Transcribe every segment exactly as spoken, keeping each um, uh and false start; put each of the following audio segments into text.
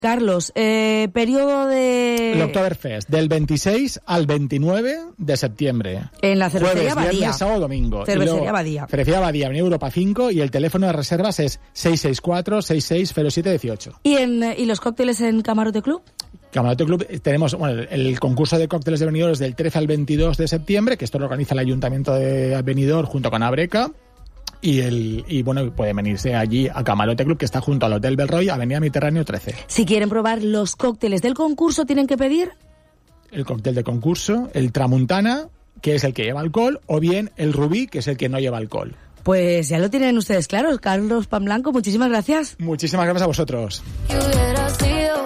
Carlos, eh, periodo de... El Oktoberfest, del veintiséis al veintinueve de septiembre. En la cervecería Jueves, Badía. Viernes, sábado, domingo. Cervecería Badía. Cervecería Badía, Avenida Europa cinco, y el teléfono de reservas es seis seis cuatro, seis seis cero siete uno ocho. ¿Y, en, ¿Y los cócteles en Camarote Club? Camarote Club, tenemos bueno, el concurso de cócteles de Benidorm es del trece al veintidós de septiembre, que esto lo organiza el Ayuntamiento de Benidorm junto con Abreca. Y, el, y bueno, pueden venirse allí a Camarote Club, que está junto al Hotel Belroy, Avenida Mediterráneo trece. Si quieren probar los cócteles del concurso, ¿tienen que pedir? El cóctel de concurso, el Tramuntana, que es el que lleva alcohol, o bien el Rubí, que es el que no lleva alcohol. Pues ya lo tienen ustedes claro. Carlos Panblanco, muchísimas gracias. Muchísimas gracias a vosotros. ¿Qué hubiera sido?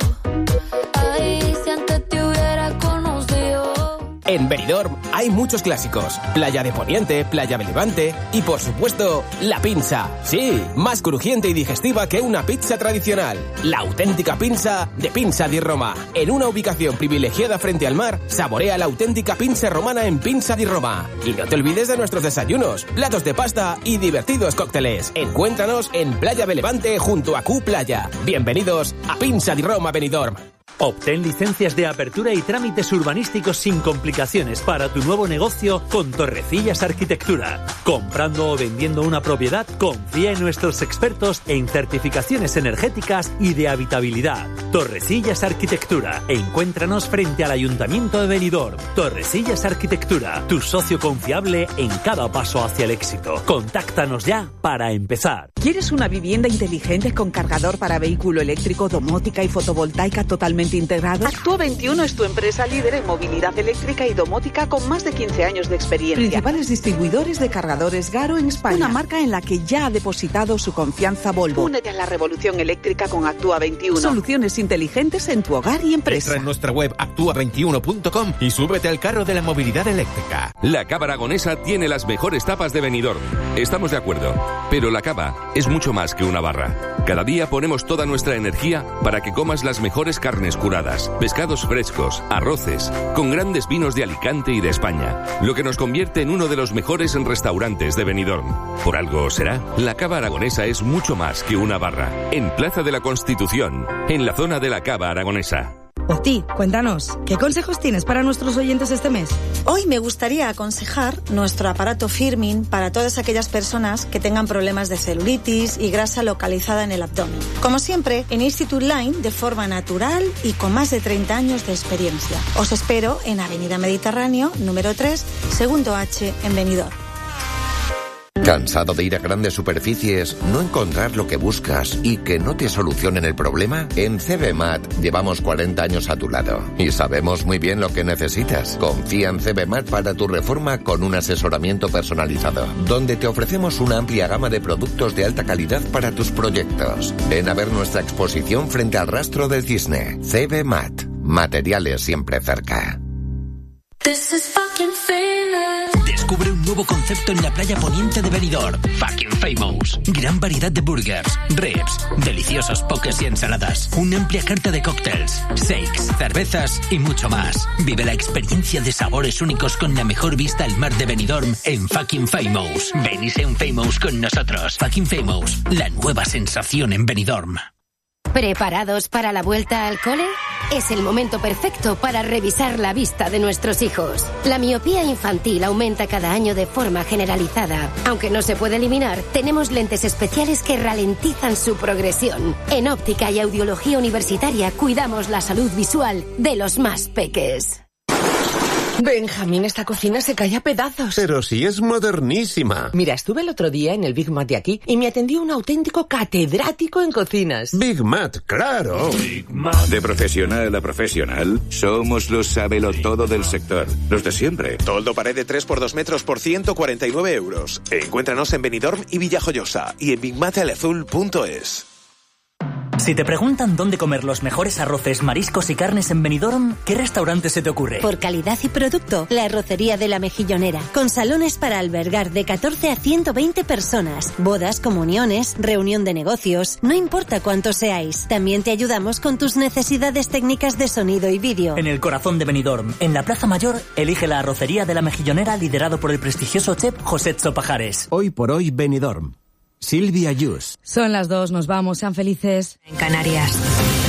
Ay, si antes te hubiera conocido. En Benidorm hay muchos clásicos. Playa de Poniente, Playa de Levante y, por supuesto, la pinza. Sí, más crujiente y digestiva que una pizza tradicional. La auténtica pinza de Pinza di Roma. En una ubicación privilegiada frente al mar, saborea la auténtica pinza romana en Pinza di Roma. Y no te olvides de nuestros desayunos, platos de pasta y divertidos cócteles. Encuéntranos en Playa de Levante junto a Q Playa. Bienvenidos a Pinza di Roma Benidorm. Obtén licencias de apertura y trámites urbanísticos sin complicaciones para tu nuevo negocio con Torrecillas Arquitectura. Comprando o vendiendo una propiedad, confía en nuestros expertos en certificaciones energéticas y de habitabilidad. Torrecillas Arquitectura. Encuéntranos frente al Ayuntamiento de Benidorm. Torrecillas Arquitectura, tu socio confiable en cada paso hacia el éxito. Contáctanos ya para empezar. ¿Quieres una vivienda inteligente con cargador para vehículo eléctrico, domótica y fotovoltaica totalmente integrado? Actúa veintiuno es tu empresa líder en movilidad eléctrica y domótica con más de quince años de experiencia. Principales distribuidores de cargadores Garo en España. Una marca en la que ya ha depositado su confianza Volvo. Únete a la revolución eléctrica con Actúa veintiuno. Soluciones inteligentes en tu hogar y empresa. Entra en nuestra web actúa veintiuno punto com y súbete al carro de la movilidad eléctrica. La Cava Aragonesa tiene las mejores tapas de Benidorm. Estamos de acuerdo, pero la cava es mucho más que una barra. Cada día ponemos toda nuestra energía para que comas las mejores carnes curadas, pescados frescos, arroces, con grandes vinos de Alicante y de España, lo que nos convierte en uno de los mejores restaurantes de Benidorm. Por algo será, la Cava Aragonesa es mucho más que una barra. En Plaza de la Constitución, en la zona de la Cava Aragonesa. Oti, cuéntanos, ¿qué consejos tienes para nuestros oyentes este mes? Hoy me gustaría aconsejar nuestro aparato Firmin para todas aquellas personas que tengan problemas de celulitis y grasa localizada en el abdomen. Como siempre, en Institute Line, de forma natural y con más de treinta años de experiencia. Os espero en Avenida Mediterráneo, número tres, segundo H, en Benidorm. ¿Cansado de ir a grandes superficies, no encontrar lo que buscas y que no te solucionen el problema? En CBMAT llevamos cuarenta años a tu lado y sabemos muy bien lo que necesitas. Confía en CBMAT para tu reforma con un asesoramiento personalizado, donde te ofrecemos una amplia gama de productos de alta calidad para tus proyectos. Ven a ver nuestra exposición frente al Rastro del Cisne. CBMAT. Materiales siempre cerca. This is fucking famous. Descubre un nuevo concepto en la playa poniente de Benidorm. Fucking Famous. Gran variedad de burgers, ribs, deliciosos pokés y ensaladas. Una amplia carta de cócteles, shakes, cervezas y mucho más. Vive la experiencia de sabores únicos con la mejor vista al mar de Benidorm en Fucking Famous. Ven y sé un Famous con nosotros. Fucking Famous, la nueva sensación en Benidorm. ¿Preparados para la vuelta al cole? Es el momento perfecto para revisar la vista de nuestros hijos. La miopía infantil aumenta cada año de forma generalizada. Aunque no se puede eliminar, tenemos lentes especiales que ralentizan su progresión. En Óptica y Audiología Universitaria cuidamos la salud visual de los más peques. Benjamín, esta cocina se cae a pedazos. Pero si es modernísima. Mira, estuve el otro día en el Big Mat de aquí y me atendió un auténtico catedrático en cocinas. Big Mat, claro. Big Mat. De profesional a profesional, somos los sabelotodo del sector. Los de siempre. Toldo pared de tres por dos metros por ciento cuarenta y nueve euros. Encuéntranos en Benidorm y Villajoyosa y en big mat el azul punto es. Si te preguntan dónde comer los mejores arroces, mariscos y carnes en Benidorm, ¿qué restaurante se te ocurre? Por calidad y producto, la Arrocería de la Mejillonera, con salones para albergar de catorce a ciento veinte personas, bodas, comuniones, reunión de negocios, no importa cuántos seáis. También te ayudamos con tus necesidades técnicas de sonido y vídeo. En el corazón de Benidorm, en la Plaza Mayor, elige la Arrocería de la Mejillonera, liderado por el prestigioso chef José Pajares. Hoy por hoy Benidorm. Silvia Yus. Son las dos, nos vamos, sean felices. En Canarias.